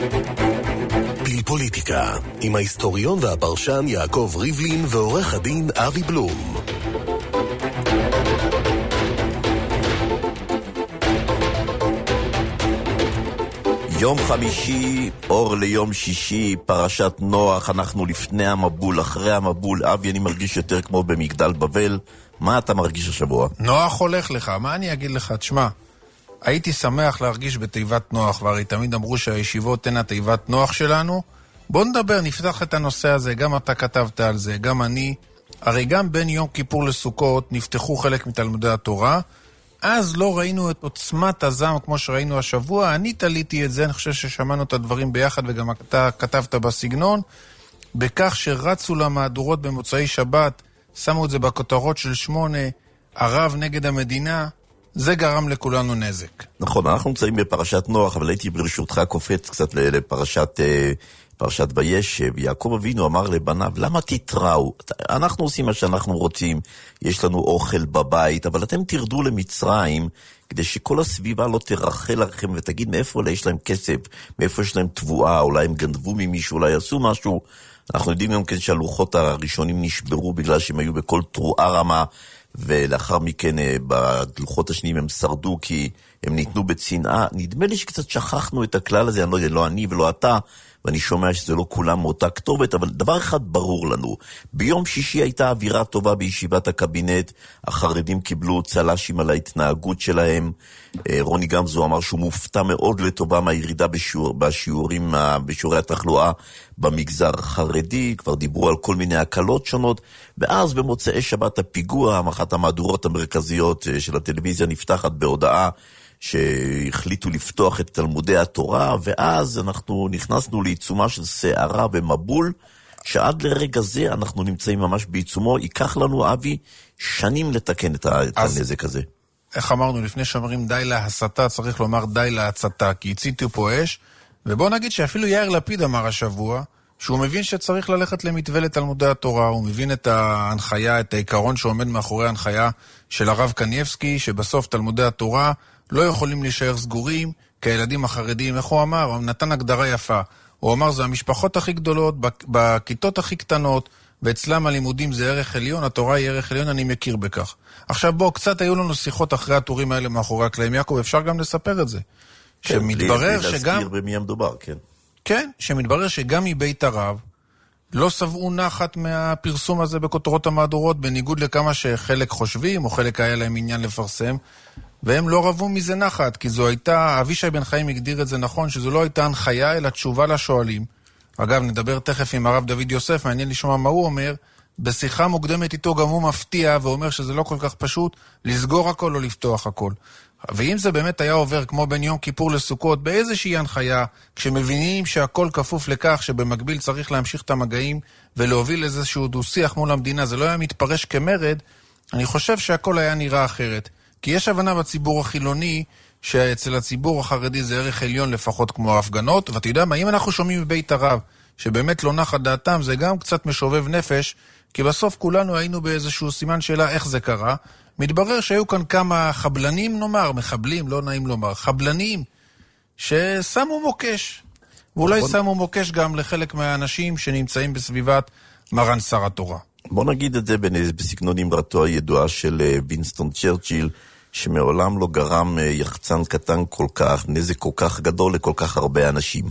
בלי פוליטיקה, עם ההיסטוריון והפרשן יעקב ריבלין ועורך הדין אבי בלום. יום חמישי, אור ליום שישי, פרשת נוח, אנחנו לפני המבול, אחרי המבול. אבי, אני מרגיש יותר כמו במגדל בבל. מה אתה מרגיש השבוע? נוח הולך לך, מה אני אגיד לך? תשמע, הייתי שמח להרגיש בתיבת נוח, והרי תמיד אמרו שהישיבות הן התיבת נוח שלנו. בוא נדבר, נפתח את הנושא הזה, גם אתה כתבת על זה, גם אני. הרי גם בין יום כיפור לסוכות נפתחו חלק מתלמודי התורה, אז לא ראינו את עוצמת הזעם כמו שראינו השבוע. אני תליתי את זה, אני חושב ששמענו את הדברים ביחד, וגם אתה כתבת בסגנון, בכך שרצו למהדורות במוצאי שבת, שמו את זה בכותרות של 8, הרב נגד המדינה, זה גרם לכולנו נזק. נכון, אנחנו נמצאים בפרשת נוח, אבל הייתי ברשותך קופץ קצת לפרשת וישב. יעקב אבינו אמר לבניו, למה תתראו? אנחנו עושים מה שאנחנו רוצים, יש לנו אוכל בבית, אבל אתם תרדו למצרים, כדי שכל הסביבה לא תרחל לכם ותגיד מאיפה יש להם כסף, מאיפה יש להם תבואה, אולי הם גנבו ממישהו, אולי עשו משהו. אנחנו יודעים גם כן שהלוחות הראשונים נשברו בגלל שהם היו בכל תרועה רמה, ולאחר מכן בלוחות השניים הם שרדו כי הם ניתנו בצנעה. נדמה לי שקצת שכחנו את הכלל הזה, אני לא יודע, לא אני ולא אתה, ואני שומע שזה לא כולם מאותה כתובת, אבל דבר אחד ברור לנו, ביום שישי הייתה אווירה טובה בישיבת הקבינט, החרדים קיבלו צלשים על ההתנהגות שלהם, רוני גמזו אמר שהוא מופתע מאוד לטובה מהירידה בשיעורי התחלואה במגזר החרדי, כבר דיברו על כל מיני הקלות שונות, ואז במוצאי שבת הפיגוע, אחת המהדורות המרכזיות של הטלוויזיה נפתחת בהודעה, שהחליטו לפתוח את תלמודי התורה, ואז אנחנו נכנסנו לעיצומה של שערה ומבול, שעד לרגע זה אנחנו נמצאים ממש בעיצומו. ייקח לנו, אבי, שנים לתקן את הנזק הזה. איך אמרנו, לפני שאומרים די להסתה, צריך לומר די להצתה, כי הציתו פה אש, ובוא נגיד שאפילו יאיר לפיד אמר השבוע, שהוא מבין שצריך ללכת למתווה לתלמודי התורה, הוא מבין את ההנחיה, את העיקרון שעומד מאחורי ההנחיה של הרב קניבסקי, שבסוף תלמודי התורה לא יכולים להישאר סגורים, כי הילדים החרדים, איך הוא אמר? הוא נתן הגדרה יפה. הוא אמר, זה המשפחות הכי גדולות, בכיתות הכי קטנות, ואצלם הלימודים זה ערך עליון, התורה היא ערך עליון, אני מכיר בכך. עכשיו בוא, קצת היו לנו שיחות אחרי הטורים האלה מאחורי הקלעים, יעקב, אפשר גם לספר את זה. כן, שמתברר שגם... להזכיר במי המדובר, כן. כן, שמתברר שגם מבית הרב, לא סבעו נחת מהפרסום הזה בכותרות המהדורות, בניגוד לכמה שחלק חושבים, או חלק היה להם עניין לפרסם, והם לא רבו מזה נחת, כי זו הייתה, אבישי בן חיים הגדיר את זה נכון, שזו לא הייתה הנחיה, אלא תשובה לשואלים. אגב, נדבר תכף עם הרב דוד יוסף, מעניין לשמוע מה הוא אומר, בשיחה מוקדמת איתו גם הוא מפתיע, ואומר שזה לא כל כך פשוט, לסגור הכל או לפתוח הכל. ואם זה באמת היה עובר כמו בין יום כיפור לסוכות, באיזושהי הנחיה, כשמבינים שהכל כפוף לכך שבמקביל צריך להמשיך את המגעים, ולהוביל איזשהו דו-שיח מול המדינה, זה לא היה מתפרש כמרד, אני חושב שהכל היה נראה אחרת. כי יש הבנה בציבור החילוני, שאצל הציבור החרדי זה ערך עליון לפחות כמו ההפגנות, ואתה יודע מה, אם אנחנו שומעים מבית הרב, שבאמת לא נחה דעתם, זה גם קצת משובב נפש, כי בסוף כולנו היינו באיזשהו סימן שאלה איך זה קרה, מתברר שהיו כאן כמה חבלנים, נאמר, מחבלים, לא נעים לומר, חבלנים, ששמו מוקש, ואולי שמו מוקש גם לחלק מהאנשים שנמצאים בסביבת מרן שר התורה. בוא נגיד את זה בסגנון אמרתו הידועה של וינסטון צ'רצ'יל, שמעולם לא גרם יחצן קטן כל כך, נזק כל כך גדול לכל כך הרבה אנשים.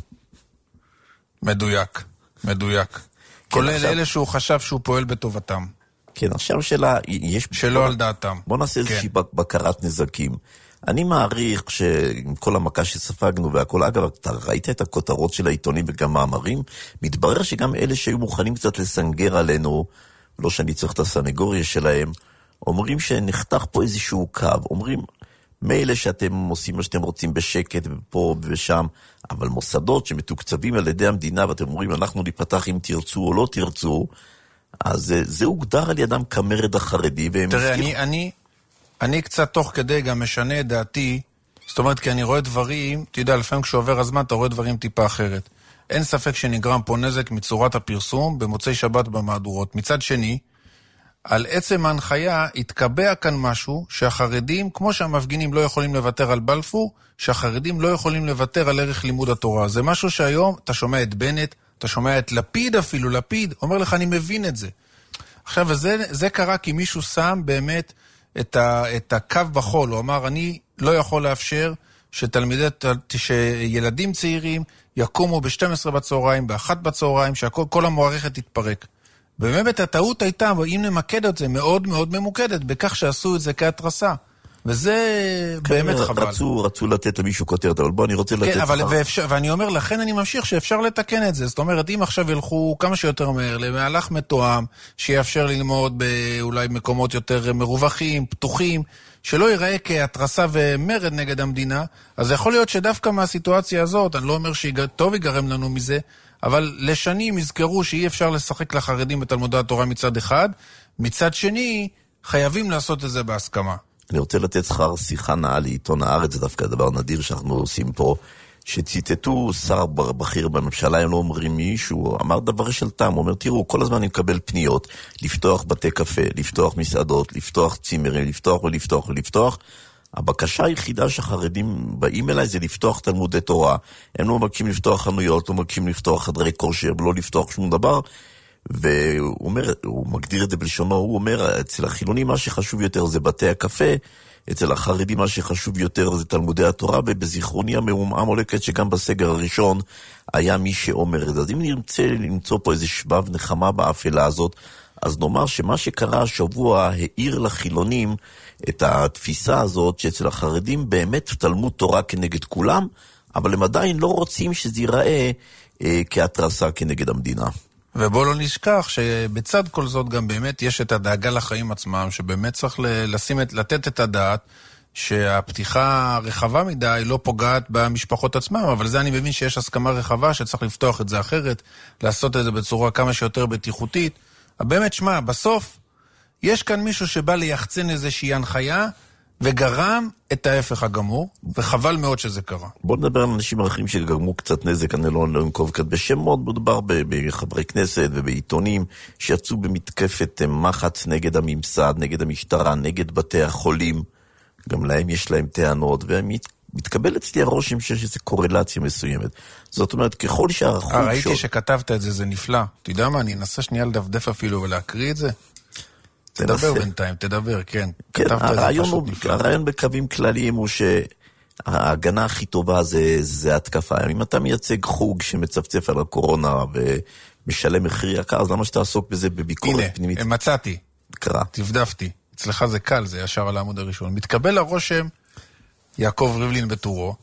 מדויק, מדויק. כולל אלה שהוא חשב שהוא פועל בטובתם. כן, עכשיו שאלה, יש... שלא על דעתם. בוא נעשה איזושהי בקרת נזקים. אני מעריך שעם כל המכה שספגנו והכל, אגב, אתה ראית את הכותרות של העיתונים וגם מאמרים, מתברר שגם אלה שהיו מוכנים קצת לסנגר עלינו, לא שאני צריך את הסנגוריה שלהם, אומרים שנחתך פה איזשהו קו, אומרים, מילא שאתם עושים מה שאתם רוצים בשקט ופה ושם, אבל מוסדות שמתוקצבים על ידי המדינה, ואתם אומרים, אנחנו ניפתח אם תרצו או לא תרצו, אז זה הוגדר על ידם כמרד החרדי. תראה, אני קצת תוך כדי גם משנה את דעתי, זאת אומרת, כי אני רואה דברים, אתה יודע, לפעמים כשעובר הזמן אתה רואה דברים טיפה אחרת. אין ספק שנגרם פה נזק מצורת הפרסום במוצאי שבת במהדורות. מצד שני, על עצם ההנחיה התקבע כאן משהו שהחרדים, כמו שהמפגינים לא יכולים לוותר על בלפור, שהחרדים לא יכולים לוותר על ערך לימוד התורה. זה משהו שהיום אתה שומע את בנט, אתה שומע את לפיד אפילו, לפיד אומר לך אני מבין את זה. עכשיו, וזה קרה כי מישהו שם באמת את הקו בחול, הוא אמר אני לא יכול לאפשר שילדים צעירים יקומו ב-12 בצהריים, ב-1 בצהריים, שכל המערכת תתפרק. ובאמת הטעות הייתה, ואם נמקד את זה מאוד מאוד ממוקדת, בכך שעשו את זה כהתרסה. וזה באמת חבל. רצו לתת למישהו כותרת, אבל בוא אני רוצה לתת לך. ואני אומר, לכן אני ממשיך שאפשר לתקן את זה. זאת אומרת, אם עכשיו ילכו כמה שיותר מהר למהלך מתואם, שיאפשר ללמוד באולי מקומות יותר מרווחים, פתוחים, שלא ייראה כהתרסה ומרד נגד המדינה, אז יכול להיות שדווקא מהסיטואציה הזאת, אני לא אומר שטוב ייגרם לנו מזה, אבל לשנים יזכרו שאי אפשר לשחק לחרדים בתלמודי התורה מצד אחד, מצד שני חייבים לעשות את זה בהסכמה. אני רוצה לתת שכר שיחה נעה לעיתון הארץ, זה דווקא דבר נדיר שאנחנו עושים פה, שציטטו שר בכיר בממשלה, הם לא אומרים מישהו, אמר דבר של טעם, הוא אומר, תראו, כל הזמן אני מקבל פניות, לפתוח בתי קפה, לפתוח מסעדות, לפתוח צימרים, לפתוח ולפתוח ולפתוח, הבקשה היחידה שהחרדים באים אליי זה לפתוח תלמודי תורה, הם לא מבקשים לפתוח חנויות, לא מבקשים לפתוח חדרי כושר, לא לפתוח שום דבר, והוא אומר, הוא מגדיר את זה בלשונו, הוא אומר, אצל החילונים מה שחשוב יותר זה בתי הקפה, אצל החרדים מה שחשוב יותר זה תלמודי התורה, ובזיכרוני המעומעם עולקת שגם בסגר הראשון היה מי שאומר את זה. אז אם נרצה למצוא פה איזה שבב נחמה באפלה הזאת, אז נאמר שמה שקרה השבוע העיר לחילונים את התפיסה הזאת שאצל החרדים באמת תלמוד תורה כנגד כולם, אבל הם עדיין לא רוצים שזה ייראה כהתרסה כנגד המדינה. ובוא לא נשכח שבצד כל זאת גם באמת יש את הדאגה לחיים עצמם, שבאמת צריך לתת את הדעת שהפתיחה רחבה מדי לא פוגעת במשפחות עצמם, אבל זה אני מבין שיש הסכמה רחבה שצריך לפתוח את זה אחרת, לעשות את זה בצורה כמה שיותר בטיחותית. באמת שמה, בסוף יש כאן מישהו שבא ליחצן איזושהי הנחיה וגרם את ההפך הגמור, וחבל מאוד שזה קרה. בוא נדבר על אנשים אחרים שגרמו קצת נזק, אני לא ננקוב כאן בשמות, מדובר בחברי כנסת ובעיתונים שיצאו במתקפת מחץ נגד הממסד, נגד המשטרה, נגד בתי החולים, גם להם יש להם טענות, ומתקבל אצלי הרושם שיש איזו קורלציה מסוימת. זאת אומרת, ככל שהרחוב... ראיתי שכתבת את זה, זה נפלא. אתה יודע מה, אני אנסה שנייה לדפדף אפילו ולהקריא את זה. תדבר בינתיים, תדבר, כן. כן, הרעיון בקווים כלליים הוא שההגנה הכי טובה זה התקפה. אם אתה מייצג חוג שמצפצף על הקורונה ומשלם מחיר יקר, אז למה שתעסוק בזה בביקורת פנימית? הנה, מצאתי. קרא. תבדפתי. אצלך זה קל, זה ישר על העמוד הראשון. מתקבל הרושם, יעקב ריבלין בטורו,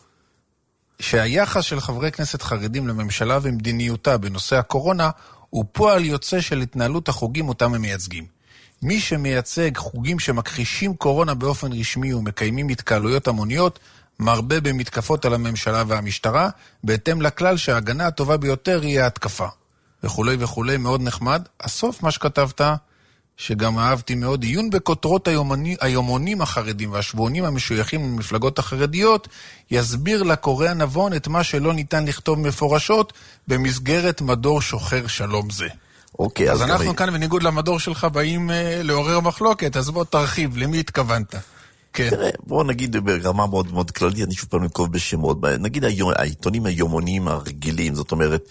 שהיחס של חברי כנסת חרדים לממשלה ומדיניותה בנושא הקורונה הוא פועל יוצא של התנהלות החוגים אותם הם מייצגים. מי שמייצג חוגים שמכחישים קורונה באופן רשמי ומקיימים התקהלויות המוניות, מרבה במתקפות על הממשלה והמשטרה, בהתאם לכלל שההגנה הטובה ביותר היא ההתקפה. וכולי וכולי, מאוד נחמד. הסוף מה שכתבת, שגם אהבתי מאוד, עיון בכותרות היומונים החרדים והשבועונים המשויכים למפלגות החרדיות, יסביר לקורא הנבון את מה שלא ניתן לכתוב מפורשות במסגרת מדור שוחר שלום זה. אוקיי, אז אנחנו כאן בניגוד למדור שלך באים לעורר מחלוקת, אז בוא תרחיב, למי התכוונת? כן. תראה, בוא נגיד ברמה מאוד מאוד כללית, אני שוב פעם נקוב בשמות, נגיד העיתונים היומוניים הרגילים, זאת אומרת,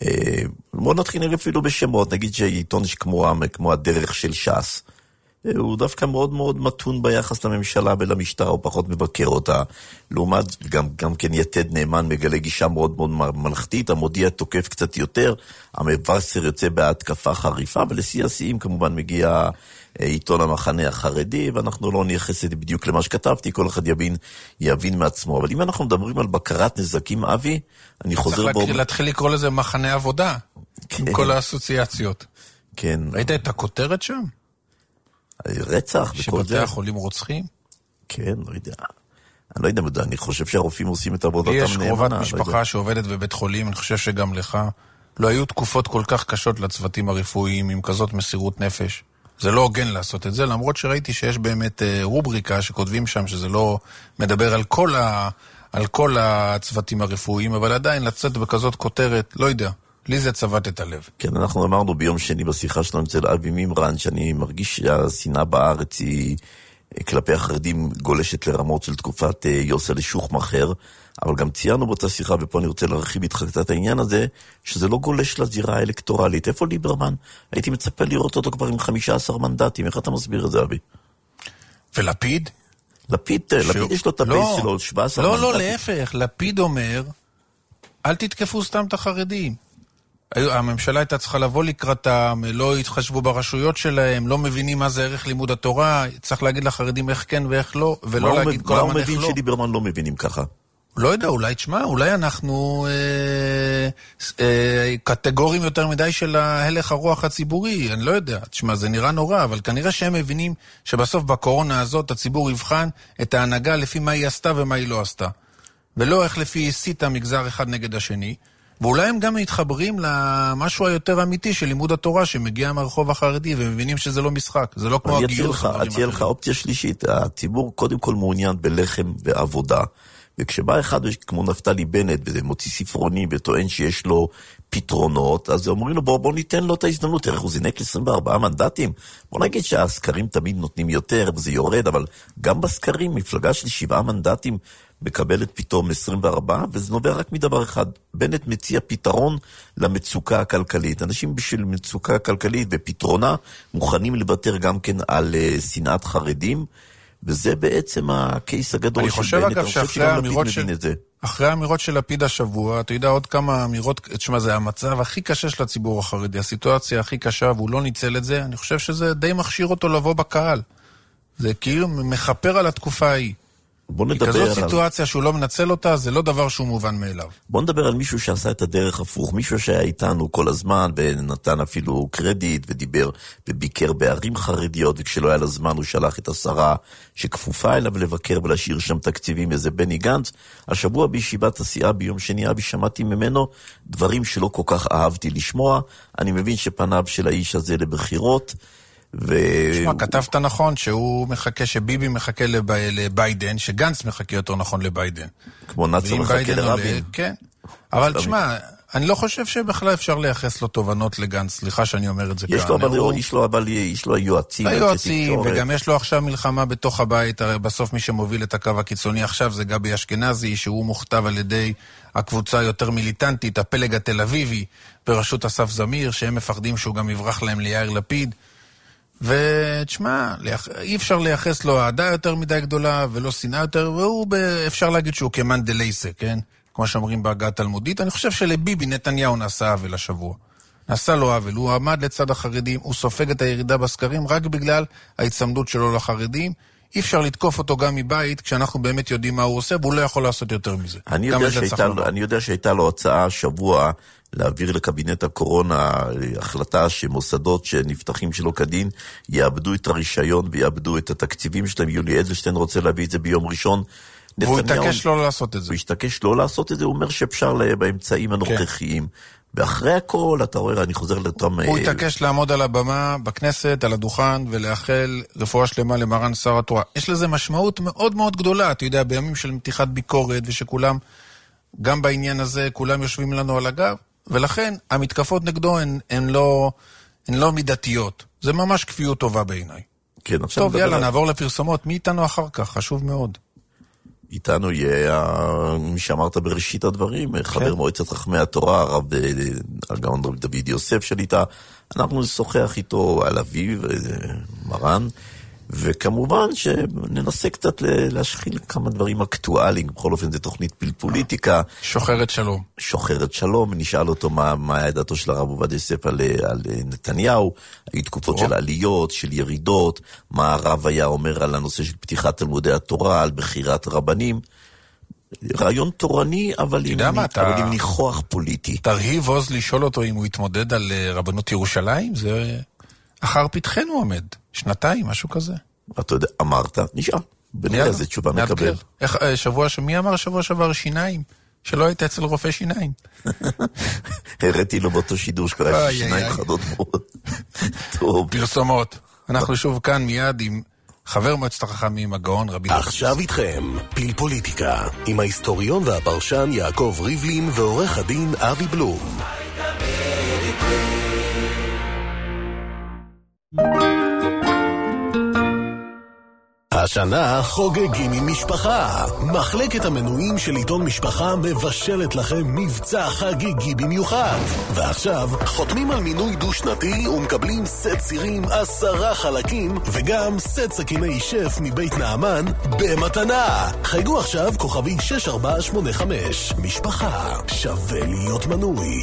בוא נתחיל אפילו בשמות, נגיד שעיתון כמו הדרך של ש"ס, הוא דווקא מאוד מאוד מתון ביחס לממשלה ולמשטרה, הוא פחות מבקר אותה, לעומת גם כן יתד נאמן מגלה גישה מאוד מאוד מלכתית, המודיע תוקף קצת יותר, המבשר יוצא בהתקפה חריפה, ולשיא השיאים כמובן מגיע עיתון המחנה החרדי, ואנחנו לא נייחס את זה בדיוק למה שכתבתי, כל אחד יבין מעצמו, אבל אם אנחנו מדברים על בקרת נזקים, אבי, אני חוזר בו... צריך להתחיל לקרוא לזה מחנה עבודה, עם כל האסוציאציות. כן. ראית את הכותרת שם? רצח וכל זה. שבתי החולים רוצחים? כן, לא יודע. אני לא יודע, אני חושב שהרופאים עושים את עבודתם נאמנה. יש קרובת משפחה שעובדת בבית חולים, אני חושב שגם לך. לא היו תקופות כל כך קשות לצוותים הרפואיים עם כזאת מסירות נפש. זה לא הוגן לעשות את זה, למרות שראיתי שיש באמת רובריקה שכותבים שם שזה לא מדבר על כל הצוותים הרפואיים, אבל עדיין לצאת בכזאת כותרת, לא יודע. לי זה צבט את הלב. כן, אנחנו אמרנו ביום שני בשיחה שלנו אצל אבי מימרן, שאני מרגיש שהשנאה בארץ היא כלפי החרדים גולשת לרמות של תקופת יוסל שוחמאכר, אבל גם ציינו באותה שיחה, ופה אני רוצה להרחיב איתך קצת העניין הזה, שזה לא גולש לזירה האלקטורלית. איפה ליברמן? הייתי מצפה לראות אותו כבר עם 15 מנדטים. איך אתה מסביר את זה, אבי? ולפיד? לפיד יש לו את הבייס שלו, 17 מנדטים. לא, להפך. לפיד אומר, אל תתקפו סתם את החרדים. הממשלה הייתה צריכה לבוא לקראתם, לא התחשבו ברשויות שלהם, לא מבינים מה זה ערך לימוד התורה, צריך להגיד לחרדים איך כן ואיך לא, ולא להגיד כל הזמן איך לא. מה הוא מבין שליברמן לא מבינים ככה? לא יודע, אולי תשמע, אולי אנחנו קטגורים יותר מדי של ההלך הרוח הציבורי, אני לא יודע, תשמע, זה נראה נורא, אבל כנראה שהם מבינים שבסוף בקורונה הזאת הציבור יבחן את ההנהגה לפי מה היא עשתה ומה היא לא עשתה, ולא איך לפי הסית המגזר אחד נגד השני, ואולי הם גם מתחברים למשהו היותר אמיתי של לימוד התורה שמגיע מהרחוב החרדי, ומבינים שזה לא משחק, זה לא כמו הגיוס. אני אציע לך אופציה שלישית, הציבור קודם כל מעוניין בלחם ועבודה, וכשבא אחד כמו נפתלי בנט, וזה מוציא ספרוני וטוען שיש לו פתרונות, אז אומרים לו בוא ניתן לו את ההזדמנות, תראה הוא זינק ל-24 מנדטים, בוא נגיד שהסקרים תמיד נותנים יותר וזה יורד, אבל גם בסקרים מפלגה של 7 מנדטים מקבלת פתאום 24, וזה נובע רק מדבר אחד, בנט מציע פתרון למצוקה הכלכלית, אנשים בשביל מצוקה כלכלית ופתרונה מוכנים לוותר גם כן על שנאת חרדים, וזה בעצם הקייס הגדול של בנט. אני חושב אחרי האמירות של לפיד השבוע, אתה יודע עוד כמה אמירות, תשמע, זה המצב הכי קשה של הציבור החרדי, הסיטואציה הכי קשה, והוא לא ניצל את זה, אני חושב שזה די מכשיר אותו לבוא בקהל. זה כאילו מחפר על התקופה ההיא. כי כזאת סיטואציה שהוא לא מנצל אותה, זה לא דבר שהוא מובן מאליו. בוא נדבר על מישהו שעשה את הדרך הפוך, מישהו שהיה איתנו כל הזמן, ונתן אפילו קרדיט, ודיבר וביקר בערים חרדיות, וכשלא היה לזמן הוא שלח את השרה שכפופה אליו לבקר ולהשאיר שם תקציבים, איזה בני גנץ. השבוע בישיבת הסיעה ביום שני, אבי, שמעתי ממנו דברים שלא כל כך אהבתי לשמוע. אני מבין שפניו של האיש הזה לבחירות, תשמע, כתבת נכון שהוא מחכה, שביבי מחכה לביידן, שגנץ מחכה יותר נכון לביידן. כמו נאצר מחכה לרבין. כן, אבל תשמע, אני לא חושב שבכלל אפשר לייחס לו תובנות לגנץ, סליחה שאני אומר את זה כאן. יש לו יועצים. וגם יש לו עכשיו מלחמה בתוך הבית, הרי בסוף מי שמוביל את הקו הקיצוני עכשיו זה גבי אשכנזי, שהוא מוכתב על ידי הקבוצה יותר מיליטנטית, הפלג התל אביבי, בראשות אסף זמיר, שהם מפחדים שהוא גם יברח להם ליאיר לפיד. ותשמע, אי אפשר לייחס לו אהדה יותר מדי גדולה ולא שנאה יותר, והוא אפשר להגיד שהוא כמן דלייסה, כן? כמו שאומרים בהגה התלמודית. אני חושב שלביבי נתניהו נעשה עוול השבוע. נעשה לו עוול, הוא עמד לצד החרדים, הוא סופג את הירידה בסקרים רק בגלל ההצמדות שלו לחרדים. אי אפשר לתקוף אותו גם מבית כשאנחנו באמת יודעים מה הוא עושה, והוא לא יכול לעשות יותר מזה. אני יודע שהייתה לו הצעה שבוע להעביר לקבינט הקורונה החלטה שמוסדות שנפתחים שלא כדין יאבדו את הרישיון ויאבדו את התקציבים שלהם. יולי אדלשטיין רוצה להביא את זה ביום ראשון. והוא התעקש לא לעשות את זה. הוא התעקש לא לעשות את זה, הוא אומר שאפשר באמצעים הנוכחיים. ואחרי הכל, אתה רואה, אני חוזר לתום... הוא התעקש לעמוד על הבמה בכנסת, על הדוכן, ולאחל רפואה שלמה למרן שר התורה. יש לזה משמעות מאוד מאוד גדולה, אתה יודע, בימים של מתיחת ביקורת, ושכולם, גם בעניין הזה, כולם יושבים לנו על הגב, ולכן המתקפות נגדו הן לא מידתיות. זה ממש כפיות טובה בעיניי. כן, טוב, יאללה, נעבור לפרסומות. מי איתנו אחר כך? חשוב מאוד. איתנו יהיה, מי שאמרת בראשית הדברים, חבר מועצת חכמי התורה, הרב הגאון דוד יוסף שליטה. אנחנו נשוחח איתו על אביו, מרן, וכמובן שננסה קצת להשחיל כמה דברים אקטואליים, בכל אופן זה תוכנית פוליטיקה. שוחרת שלום. שוחרת שלום, נשאל אותו מה היה דעתו של הרב עובדיה יוסף על נתניהו, היו תקופות של עליות, של ירידות, מה הרב היה אומר על הנושא של פתיחת תלמודי התורה, על בחירת רבנים. רעיון תורני, אבל עם ניחוח פוליטי. תרהיב עוז לשאול אותו אם הוא יתמודד על רבנות ירושלים, זה... אחר פתחנו עומד, 2 משהו כזה. אתה יודע, אמרת, נשאל. בנראה איזה תשובה מקבל. מי אמר שבוע שעבר שיניים? שלא היית אצל רופא שיניים. הראיתי לו באותו שידור שקרה שיניים חדות מאוד. טוב. פרסומות. אנחנו שוב כאן מיד עם חבר מועצת החכמים, הגאון רבי... עכשיו איתכם, פיל פוליטיקה, עם ההיסטוריון והפרשן יעקב ריבלין ועורך הדין אבי בלום. השנה חוגגים עם משפחה. מחלקת המנויים של עיתון משפחה מבשלת לכם מבצע חגיגי במיוחד. ועכשיו חותמים על מינוי דו-שנתי ומקבלים סט סירים 10 חלקים וגם סט סכיני שף מבית נעמן במתנה. חייגו עכשיו כוכבי 6485. משפחה שווה להיות מנוי.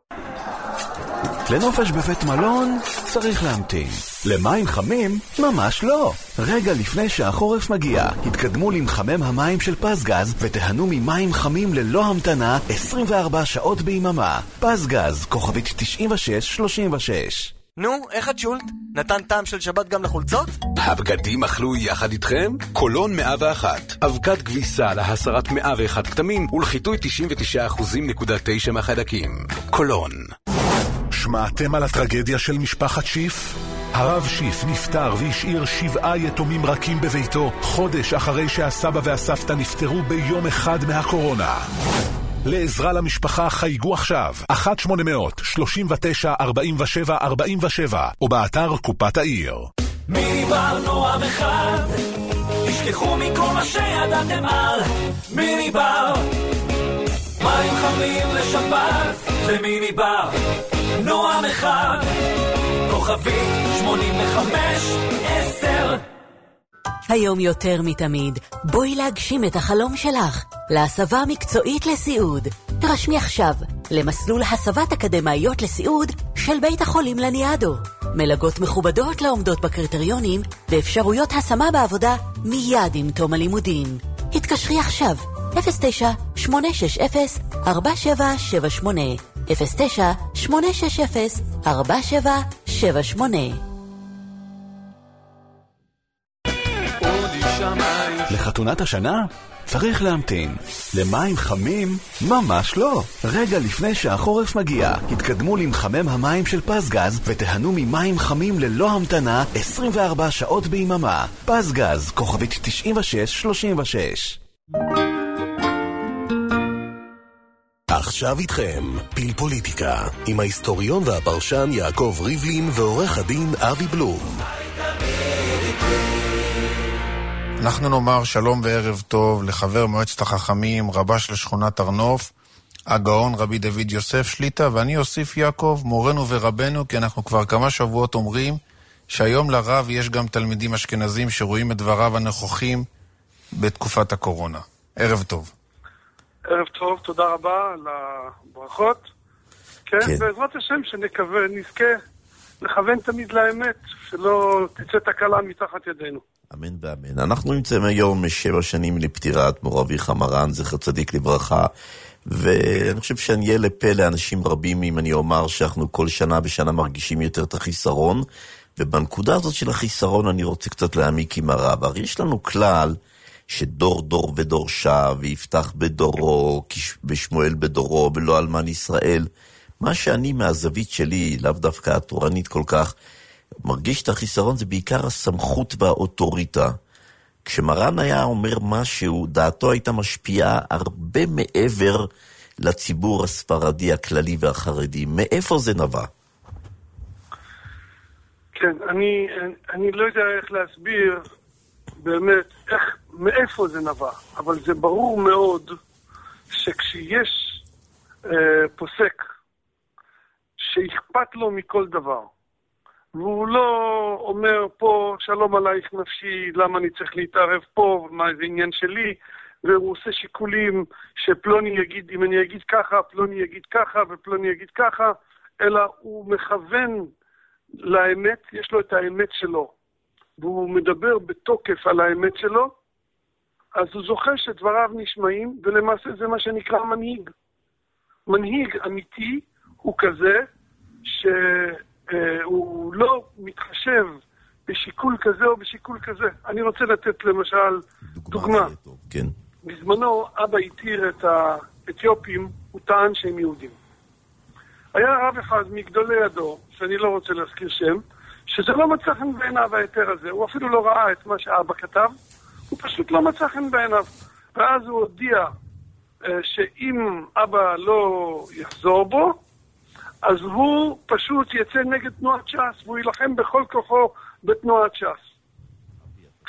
לנופש בבית מלון צריך להמתין. למים חמים? ממש לא. רגע לפני שהחורף מגיע, התקדמו למחמם המים של פסגז ותהנו ממים חמים ללא המתנה 24 שעות ביממה. פסגז, כוכבית 9636. נו, איך את שולט? נתן טעם של שבת גם לחולצות? הבגדים אכלו יחד איתכם? קולון 101. אבקת כביסה להסרת 101 כתמים ולחיטוי 99.9% מהחיידקים. קולון. שמעתם על הטרגדיה של משפחת שיף? הרב שיף נפטר והשאיר 7 יתומים רכים בביתו, חודש אחרי שהסבא והסבתא נפטרו ביום אחד מהקורונה. לעזרה למשפחה חייגו עכשיו 1-800-39-47-47 או באתר קופת העיר. מיני-בר נועם אחד, תשכחו מכל מה שידעתם על מיני-בר. מים חמים לשבת זה מיני-בר נועם אחד, כוכבי 8510. היום יותר מתמיד, בואי להגשים את החלום שלך, להסבה מקצועית לסיעוד. תרשמי עכשיו למסלול הסבת אקדמאיות לסיעוד של בית החולים לניאדו. מלגות מכובדות לעומדות בקריטריונים ואפשרויות השמה בעבודה מיד עם תום הלימודים. התקשרי עכשיו 09-860-4778 09-860-4778. לחתונת השנה? צריך להמתין. למים חמים? ממש לא. רגע לפני שהחורף מגיע, התקדמו למחמם המים של פסגז ותהנו ממים חמים ללא המתנה 24 שעות ביממה. פסגז, כוכבית 9636. עכשיו איתכם, פיל פוליטיקה, עם ההיסטוריון והפרשן יעקב ריבלין ועורך הדין אבי בלום. אנחנו נאמר שלום וערב טוב לחבר מועצת החכמים, רבש לשכונת ארנוף, הגאון רבי דוד יוסף שליטה, ואני אוסיף יעקב, מורנו ורבנו, כי אנחנו כבר כמה שבועות אומרים שהיום לרב יש גם תלמידים אשכנזים שרואים את דבריו הנכוחים בתקופת הקורונה. ערב טוב. ערב טוב, תודה רבה על הברכות. כן, בעזרת השם שנזכה לכוון תמיד לאמת, שלא תצא תקלה מתחת ידינו. אמן ואמן. אנחנו נמצאים היום 7 שנים לפטירת מור אביך מרן, זכר צדיק לברכה, ואני חושב שאני אהיה לפה לאנשים רבים אם אני אומר שאנחנו כל שנה בשנה מרגישים יותר את החיסרון, ובנקודה הזאת של החיסרון אני רוצה קצת להעמיק עם הרב. הרי יש לנו כלל שדור דור ודור שב, ויפתח בדורו, ושמואל בדורו, ולא אלמן ישראל. מה שאני מהזווית שלי, לאו דווקא התורנית כל כך, מרגיש את החיסרון, זה בעיקר הסמכות והאוטוריטה. כשמרן היה אומר משהו, דעתו הייתה משפיעה הרבה מעבר לציבור הספרדי הכללי והחרדי. מאיפה זה נבע? כן, אני לא יודע איך להסביר באמת מאיפה זה נבע, אבל זה ברור מאוד שכשיש פוסק שאכפת לו מכל דבר, והוא לא אומר פה שלום עלייך נפשי, למה אני צריך להתערב פה, מה זה עניין שלי, והוא עושה שיקולים שפלוני יגיד, אם אני אגיד ככה, פלוני יגיד ככה ופלוני יגיד ככה, אלא הוא מכוון לאמת, יש לו את האמת שלו, והוא מדבר בתוקף על האמת שלו, אז הוא זוכה שדבריו נשמעים, ולמעשה זה מה שנקרא מנהיג. מנהיג אמיתי הוא כזה שהוא לא מתחשב בשיקול כזה או בשיקול כזה. אני רוצה לתת למשל דוגמה. כן. בזמנו אבא התיר את האתיופים, הוא טען שהם יהודים. היה רב אחד מגדולי הדור, שאני לא רוצה להזכיר שם, שזה לא מצא חן בעיניו היתר הזה. הוא אפילו לא ראה את מה שאבא כתב, הוא פשוט לא מצא חן בעיניו. ואז הוא הודיע שאם אבא לא יחזור בו, אז הוא פשוט יצא נגד תנועת ש"ס, והוא ילחם בכל כוחו בתנועת ש"ס.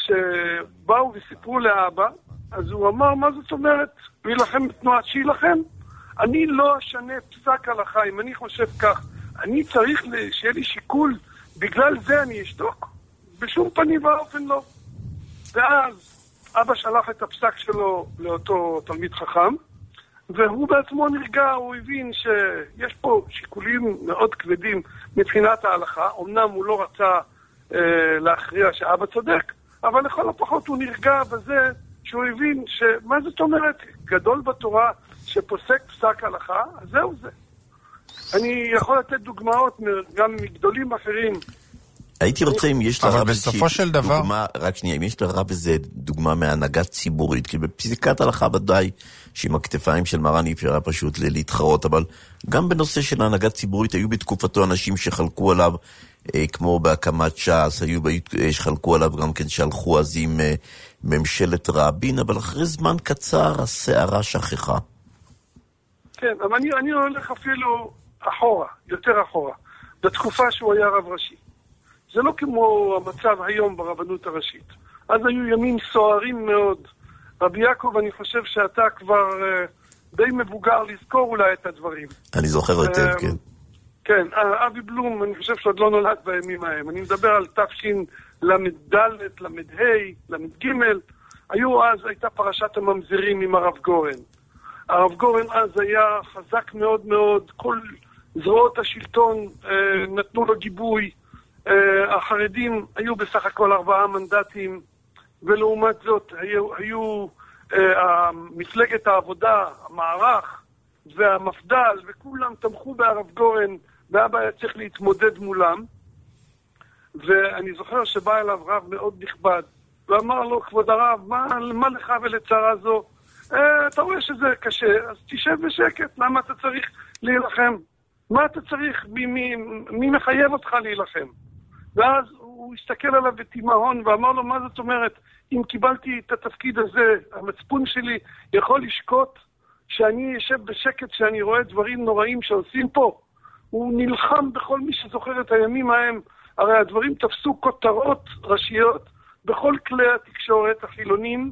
כשבאו וסיפרו לאבא, אז הוא אמר, מה זאת אומרת? הוא ילחם בתנועת שילחם? אני לא אשנה פסק הלכה, אם אני חושב כך, אני צריך שיהיה לי שיקול, בגלל זה אני אשתוק? בשום פנים ואופן לא. ואז אבא שלח את הפסק שלו לאותו תלמיד חכם, והוא בעצמו נרגע, הוא הבין שיש פה שיקולים מאוד כבדים מבחינת ההלכה, אמנם הוא לא רצה להכריע שאבא צודק, אבל לכל הפחות הוא נרגע בזה שהוא הבין שמה זאת אומרת, גדול בתורה שפוסק פסק הלכה, אז זהו זה. אני יכול לתת דוגמאות גם מגדולים אחרים. הייתי רוצה אם יש לרב בסופו של דבר... דוגמה, רק שנייה, אם יש לרב איזה דוגמה מהנהגה ציבורית, כי בפסיקת הלכה ודאי שעם הכתפיים של מרן אפשר פשוט להתחרות, אבל גם בנושא של הנהגה ציבורית היו בתקופתו אנשים שחלקו עליו, כמו בהקמת ש"ס, שחלקו עליו גם כן שהלכו אז עם ממשלת רבין, אבל אחרי זמן קצר הסערה שכחה. כן, אבל אני הולך אפילו אחורה, יותר אחורה, בתקופה שהוא היה רב ראשי. זה לא כמו המצב היום ברבנות הראשית. אז היו ימים סוערים מאוד. רבי יעקב, אני חושב שאתה כבר די מבוגר לזכור אולי את הדברים. אני זוכר היטב, כן. כן, אבי בלום, אני חושב שעוד לא נולד בימים ההם. אני מדבר על תשל"ד, למ"ה, למ"ג. הייתה פרשת הממזרים עם הרב גורן. הרב גורן אז היה חזק מאוד מאוד, כל זרועות השלטון נתנו לו גיבוי. החרדים היו בסך הכל 4 מנדטים, ולעומת זאת היו מפלגת העבודה, המערך והמפד"ל, וכולם תמכו בהרב גורן, ואבא היה צריך להתמודד מולם. ואני זוכר שבא אליו רב מאוד נכבד, ואמר לו, כבוד הרב, מה לך ולצרה זו? אתה רואה שזה קשה, אז תשב בשקט, למה אתה צריך להילחם? מה אתה צריך? מי מחייב אותך להילחם? ואז הוא הסתכל עליו בתימהון ואמר לו, מה זאת אומרת? אם קיבלתי את התפקיד הזה, המצפון שלי יכול לשקוט שאני יושב בשקט שאני רואה דברים נוראים שעושים פה. הוא נלחם בכל מי שזוכר את הימים ההם. הרי הדברים תפסו כותרות ראשיות בכל כלי התקשורת החילונים,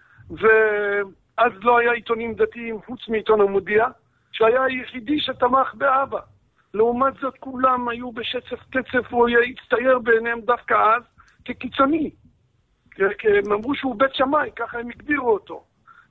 ואז לא היה עיתונים דתיים חוץ מעיתון המודיע, שהיה היחידי שתמך באבא. לעומת זאת כולם היו בשצף קצף, הוא הצטייר בעיניהם דווקא אז כקיצוני. הם אמרו שהוא בית שמאי, ככה הם הגדירו אותו.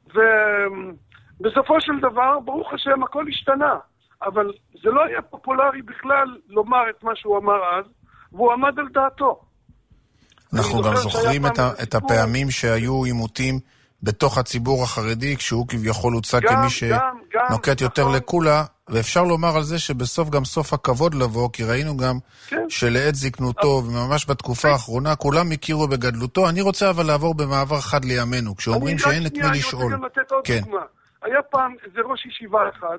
ובסופו של דבר, ברוך השם, הכל השתנה. אבל זה לא היה פופולרי בכלל לומר את מה שהוא אמר אז, והוא עמד על דעתו. אנחנו גם זוכרים את הפעמים שהיו עימותים בתוך הציבור החרדי, כשהוא כביכול הוצא כמי שנוקט יותר לקולה, ואפשר לומר על זה שבסוף גם סוף הכבוד לבוא, כי ראינו גם שלעת זקנותו, וממש בתקופה האחרונה, כולם הכירו בגדלותו. אני רוצה אבל לעבור במעבר חד לימינו, כשאומרים שאין את מי לשאול. אני רוצה לתת עוד דוגמה. היה פעם איזה ראש ישיבה אחד,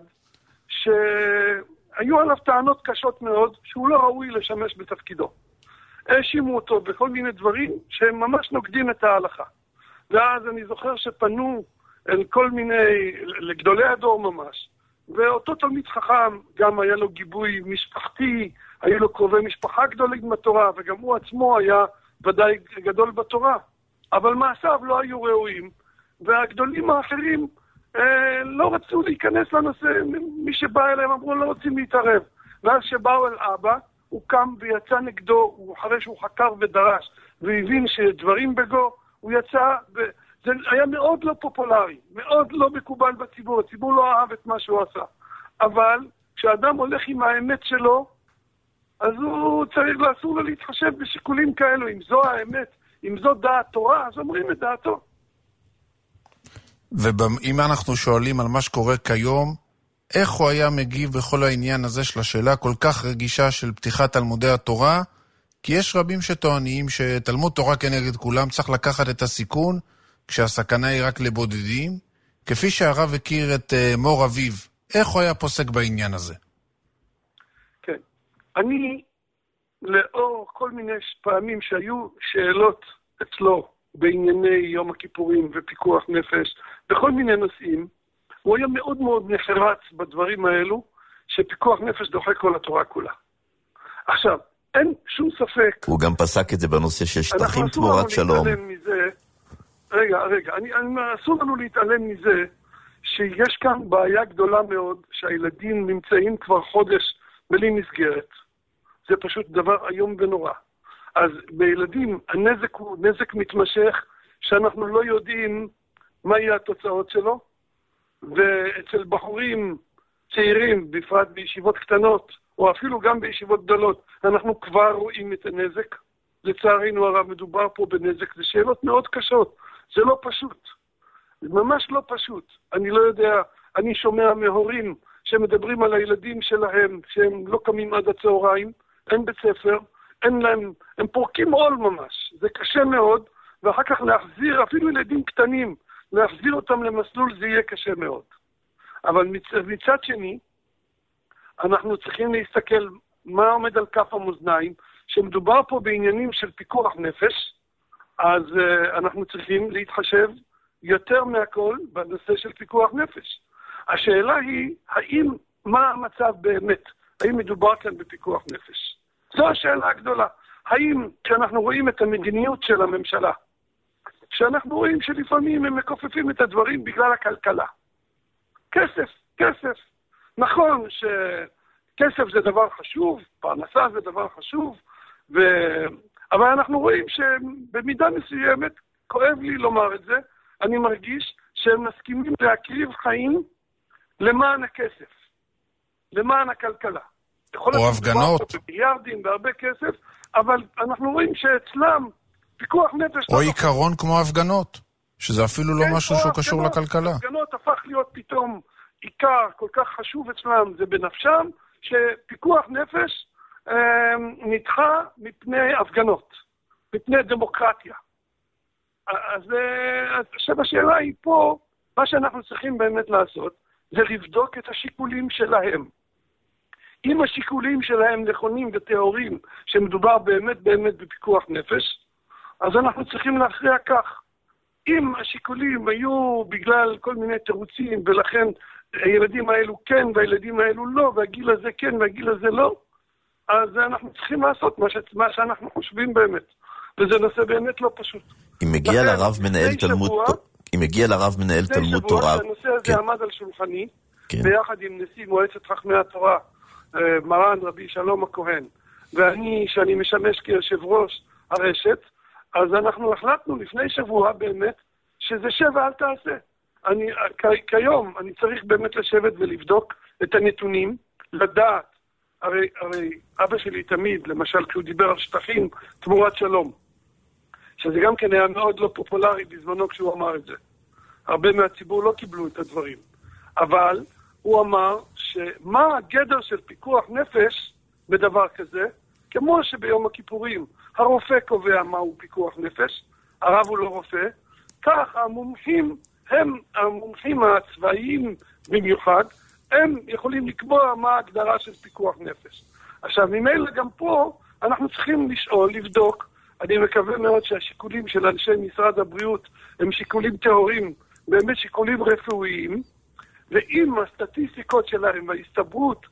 שהיו עליו טענות קשות מאוד, שהוא לא ראוי לשמש בתפקידו. האשימו אותו בכל מיני דברים שהם ממש נוגדים את ההלכה. ואז אני זוכר שפנו אל כל מיני, לגדולי הדור ממש, ואותו תלמיד חכם גם היה לו גיבוי משפחתי, היו לו קרובי משפחה גדולים בתורה, וגם הוא עצמו היה ודאי גדול בתורה. אבל מעשיו לא היו ראויים, והגדולים האחרים לא רצו להיכנס לנושא, מי שבא אליהם אמרו לא רוצים להתערב. ואז שבאו אל אבא, הוא קם ויצא נגדו, אחרי שהוא חקר ודרש, והבין שדברים בגו, הוא יצא, זה היה מאוד לא פופולרי, מאוד לא מקובל בציבור, הציבור לא אהב את מה שהוא עשה. אבל כשאדם הולך עם האמת שלו, אז הוא צריך לאסור לו להתחשב בשיקולים כאלו, אם זו האמת, אם זו דעת תורה, אז אומרים את דעתו. ואם אנחנו שואלים על מה שקורה כיום, איך הוא היה מגיב בכל העניין הזה של השאלה כל כך רגישה של פתיחת תלמודי התורה? כי יש רבים שטוענים שתלמוד תורה כנגד כולם צריך לקחת את הסיכון, כשהסכנה היא רק לבודדים, כפי שהרב הכיר את מור אביו. איך הוא היה פוסק בעניין הזה? כן. אני, לאור כל מיני פעמים שהיו שאלות אצלו בענייני יום הכיפורים ופיקוח נפש, בכל מיני נושאים, הוא היה מאוד מאוד נחרץ בדברים האלו, שפיקוח נפש דוחה כל התורה כולה. עכשיו, אין שום ספק. הוא גם פסק את זה בנושא של שטחים תמורת שלום. רגע, אסור לנו להתעלם מזה שיש כאן בעיה גדולה מאוד שהילדים נמצאים כבר חודש בלי מסגרת. זה פשוט דבר היום ונורא. אז בילדים הנזק הוא נזק מתמשך שאנחנו לא יודעים מה יהיה התוצאות שלו, ואצל בחורים צעירים, בפרט בישיבות קטנות, או אפילו גם בישיבות גדולות, אנחנו כבר רואים את הנזק. לצערנו הרב מדובר פה בנזק. זה שאלות מאוד קשות. זה לא פשוט. זה ממש לא פשוט. אני לא יודע, אני שומע מהורים שמדברים על הילדים שלהם, שהם לא קמים עד הצהריים, אין בית ספר, אין להם, הם פורקים עול ממש. זה קשה מאוד, ואחר כך להחזיר, אפילו ילדים קטנים, להחזיר אותם למסלול זה יהיה קשה מאוד. אבל מצד שני, אנחנו צריכים להסתכל מה עומד על כף המאזניים, שמדובר פה בעניינים של פיקוח נפש, אז אנחנו צריכים להתחשב יותר מהכל בנושא של פיקוח נפש. השאלה היא, מה המצב באמת? האם מדובר כאן בפיקוח נפש? זו השאלה הגדולה. האם כשאנחנו רואים את המדיניות של הממשלה, שאנחנו רואים שלפעמים הם מקופפים את הדברים בגלל הכלכלה. כסף. נכון שכסף זה דבר חשוב, פרנסה זה דבר חשוב, אבל אנחנו רואים שבמידה מסוימת, כואב לי לומר את זה, אני מרגיש שהם מסכימים להקריב חיים למען הכסף, למען הכלכלה. או הפגנות. במיליארדים, בהרבה כסף, אבל אנחנו רואים שאצלם פיקוח נפש... או עיקרון כמו הפגנות, שזה אפילו לא משהו שהוא קשור לכלכלה. הפגנות הפך להיות פתאום עיקר כל כך חשוב אצלם, זה בנפשם, שפיקוח נפש נדחה מפני הפגנות, מפני דמוקרטיה. אז עכשיו השאלה היא פה, מה שאנחנו צריכים באמת לעשות, זה לבדוק את השיקולים שלהם. אם השיקולים שלהם נכונים וטהורים, שמדובר באמת בפיקוח נפש, אז אנחנו צריכים להכריע כך. אם השיקולים היו בגלל כל מיני תירוצים, ולכן הילדים האלו כן והילדים האלו לא, והגיל הזה כן והגיל הזה לא, אז אנחנו צריכים לעשות מה שאנחנו חושבים באמת. וזה נושא באמת לא פשוט. אם מגיע לרב מנהל תלמוד תורה... הנושא הזה עמד על שולחני, ביחד עם נשיא מועצת חכמי התורה, מרן רבי שלום הכהן, ואני, שאני משמש כיושב ראש הרשת, אז אנחנו החלטנו לפני שבוע באמת, שזה שב אל תעשה. כיום אני צריך באמת לשבת ולבדוק את הנתונים, לדעת, הרי אבא שלי תמיד, למשל כשהוא דיבר על שטחים תמורת שלום, שזה גם כן היה מאוד לא פופולרי בזמנו כשהוא אמר את זה. הרבה מהציבור לא קיבלו את הדברים. אבל הוא אמר שמה הגדר של פיקוח נפש בדבר כזה, כמו שביום הכיפורים הרופא קובע מהו פיקוח נפש, הרב הוא לא רופא, כך המומחים הצבאיים במיוחד, הם יכולים לקבוע מה ההגדרה של פיקוח נפש. עכשיו, ממילא גם פה אנחנו צריכים לשאול, לבדוק, אני מקווה מאוד שהשיקולים של אנשי משרד הבריאות הם שיקולים טהורים, באמת שיקולים רפואיים, ואם הסטטיסטיקות שלהם וההסתברות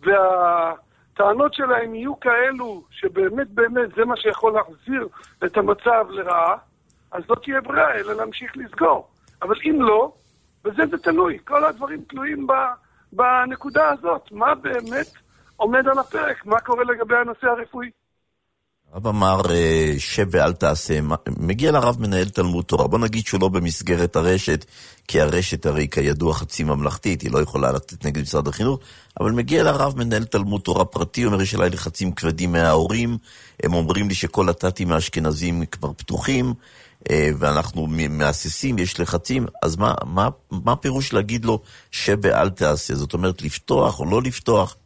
והטענות שלהם יהיו כאלו שבאמת זה מה שיכול להחזיר את המצב לרעה, אז לא תהיה ברירה אלא להמשיך לסגור. אבל אם לא, וזה תלוי, כל הדברים תלויים בנקודה הזאת, מה באמת עומד על הפרק, מה קורה לגבי הנושא הרפואי. הרב אמר שב ואל תעשה, מגיע לרב מנהל תלמוד תורה, בוא נגיד שהוא לא במסגרת הרשת, כי הרשת הרי כידוע חצי ממלכתית, היא לא יכולה לתת נגד משרד החינוך, אבל מגיע לרב מנהל תלמוד תורה פרטי, אומר יש עליי לחצים כבדים מההורים, הם אומרים לי שכל התתים האשכנזים כבר פתוחים, ואנחנו מאססים, יש לחצים, אז מה פירוש להגיד לו שב ואל תעשה? זאת אומרת לפתוח או לא לפתוח?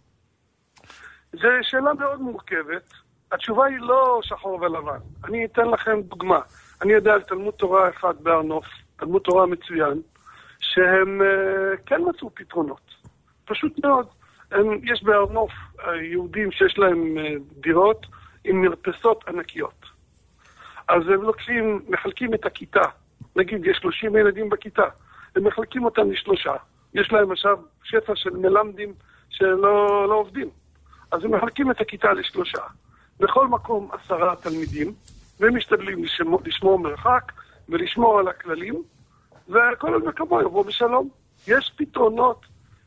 זו שאלה מאוד מורכבת. התשובה היא לא שחור ולבן. אני אתן לכם דוגמה. אני יודע על תלמוד תורה אחד בהר-נוף, תלמוד תורה מצוין, שהם כן מצאו פתרונות. פשוט מאוד. יש בהר-נוף יהודים שיש להם דירות עם מרפסות ענקיות. אז הם מחלקים את הכיתה. נגיד, יש 30 ילדים בכיתה. הם מחלקים אותם לשלושה. יש להם עכשיו שפע של מלמדים שלא עובדים. אז הם מחלקים את הכיתה לשלושה. בכל מקום 10 תלמידים, ומשתדלים לשמור מרחק ולשמור על הכללים, וכל מקומו יבוא בשלום. יש פתרונות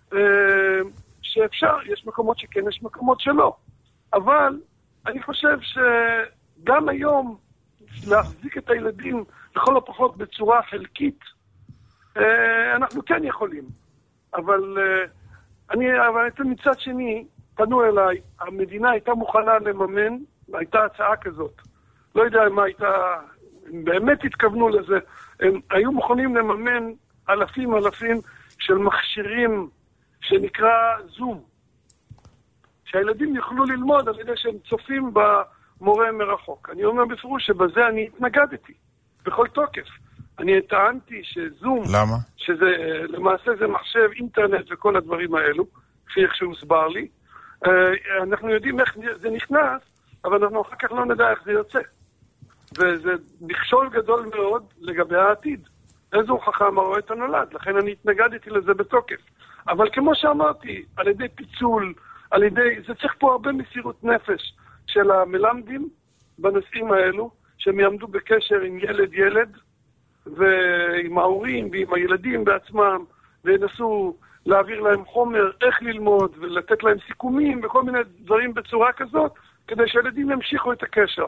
שאפשר, יש מקומות שכן, יש מקומות שלא. אבל אני חושב שגם היום להחזיק את הילדים לכל הפחות בצורה חלקית, אנחנו כן יכולים. אבל מצד שני, פנו אליי, המדינה הייתה מוכנה לממן, הייתה הצעה כזאת. לא יודע מה הייתה, הם באמת התכוונו לזה, הם היו מוכנים לממן אלפים של מכשירים שנקרא זום. שהילדים יוכלו ללמוד על ידי שהם צופים במורה מרחוק. אני אומר בפירוש שבזה אני התנגדתי, בכל תוקף. אני טענתי שזום, למה? למעשה זה מחשב אינטרנט וכל הדברים האלו, כפי איך שהוא הסבר לי. אנחנו יודעים איך זה נכנס, אבל אנחנו אחר כך לא נדע איך זה יוצא. וזה מכשול גדול מאוד לגבי העתיד. איזו חכם הרואה את הנולד, לכן אני התנגדתי לזה בתוקף. אבל כמו שאמרתי, על ידי פיצול, זה צריך פה הרבה מסירות נפש של המלמדים בנושאים האלו, שהם יעמדו בקשר עם ילד, ועם ההורים ועם הילדים בעצמם, וינסו להעביר להם חומר, איך ללמוד, ולתת להם סיכומים וכל מיני דברים בצורה כזאת, כדי שהילדים ימשיכו את הקשר.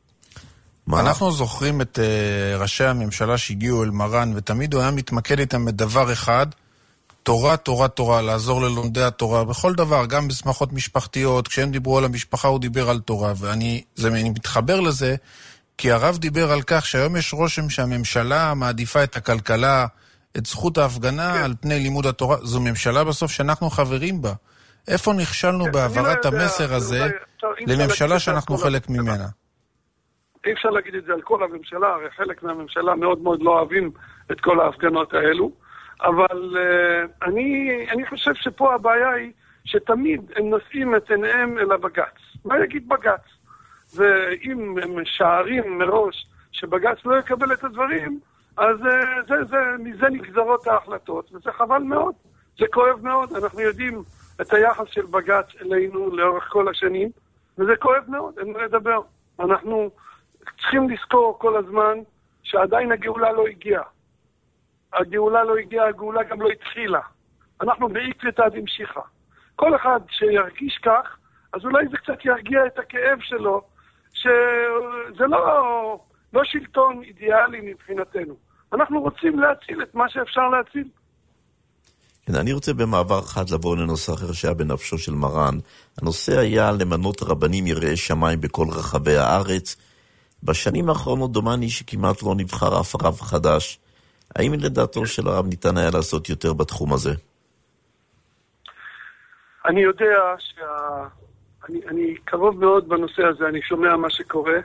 אנחנו זוכרים את ראשי הממשלה שהגיעו אל מרן, ותמיד הוא היה מתמקד איתם בדבר אחד, תורה, תורה, תורה, לעזור ללומדי התורה, בכל דבר, גם בשמחות משפחתיות, כשהם דיברו על המשפחה הוא דיבר על תורה, ואני מתחבר לזה, כי הרב דיבר על כך שהיום יש רושם שהממשלה מעדיפה את הכלכלה, את זכות ההפגנה על פני לימוד התורה. זו ממשלה בסוף שאנחנו חברים בה. איפה נכשלנו בהעברת המסר הזה לממשלה שאנחנו חלק ממנה? אי אפשר להגיד את זה על כל הממשלה, הרי חלק מהממשלה מאוד מאוד לא אוהבים את כל ההפגנות האלו, אבל אני חושב שפה הבעיה היא שתמיד הם נושאים את עיניהם אל הבג"ץ. מה יגיד בג"ץ? ואם הם שערים מראש שבג"ץ לא יקבל את הדברים, אז מזה נגזרות ההחלטות, וזה חבל מאוד, זה כואב מאוד. אנחנו יודעים את היחס של בג"ץ אלינו לאורך כל השנים, וזה כואב מאוד, אין מה לדבר. אנחנו צריכים לזכור כל הזמן שעדיין הגאולה לא הגיעה. הגאולה לא הגיעה, הגאולה גם לא התחילה. אנחנו בעקבתא דמשיחא. כל אחד שירגיש כך, אז אולי זה קצת ירגיע את הכאב שלו, שזה לא שלטון אידיאלי מבחינתנו. אנחנו רוצים להציל את מה שאפשר להציל. כן, אני רוצה במעבר אחד לבוא לנושא אחר שהיה בנפשו של מרן. הנושא היה למנות רבנים יראי שמיים בכל רחבי הארץ. בשנים האחרונות דומני שכמעט לא נבחר אף רב חדש. האם לדעתו של הרב ניתן היה לעשות יותר בתחום הזה? אני יודע אני קרוב מאוד בנושא הזה, אני שומע מה שקורה.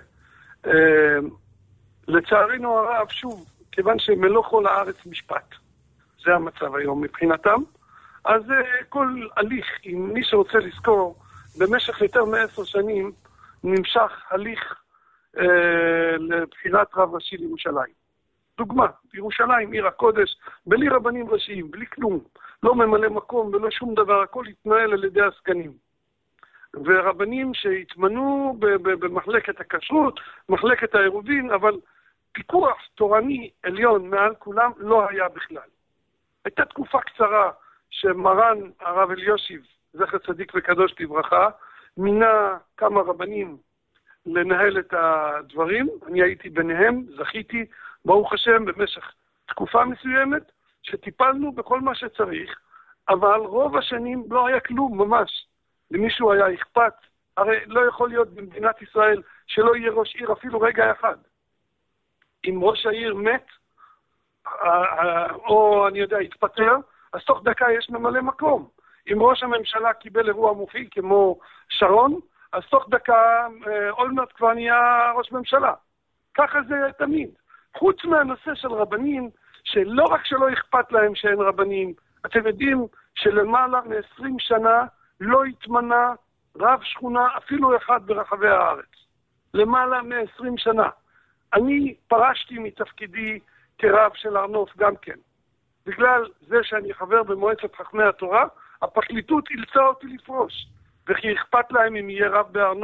לצערנו הרב, שוב, כיוון שמלוא כל הארץ משפט, זה המצב היום מבחינתם, אז כל הליך, אם מי שרוצה לזכור, במשך יותר מ10 שנים נמשך הליך לבחירת רב ראשי לירושלים. דוגמה, ירושלים, עיר הקודש, בלי רבנים ראשיים, בלי כלום, לא ממלא מקום ולא שום דבר, הכל התנהל על ידי הסגנים. ורבנים שהתמנו במחלקת הכשרות, מחלקת העירובין, אבל פיקוח תורני עליון מעל כולם לא היה בכלל. הייתה תקופה קצרה שמרן הרב אליושיב, זכר צדיק וקדוש לברכה, מינה כמה רבנים לנהל את הדברים. אני הייתי ביניהם, זכיתי, ברוך השם, במשך תקופה מסוימת, שטיפלנו בכל מה שצריך, אבל רוב השנים לא היה כלום ממש. למישהו היה אכפת, הרי לא יכול להיות במדינת ישראל שלא יהיה ראש עיר אפילו רגע אחד. אם ראש העיר מת, או אני יודע, התפטר, אז תוך דקה יש ממלא מקום. אם ראש הממשלה קיבל אירוע מוחי כמו שרון, אז תוך דקה אולמרט כבר נהיה ראש ממשלה. ככה זה תמיד. חוץ מהנושא של רבנים, שלא רק שלא אכפת להם שאין רבנים, אתם יודעים שלמעלה מ20 שנה לא התמנה רב שכונה אפילו אחד ברחבי הארץ. למעלה מ20 שנה. אני פרשתי מתפקידי כרב של ארנוף גם כן. בגלל זה שאני חבר במועצת חכמי התורה, הפרקליטות אילצה אותי לפרוש. וכי אכפת להם אם יהיה רב בארנוף,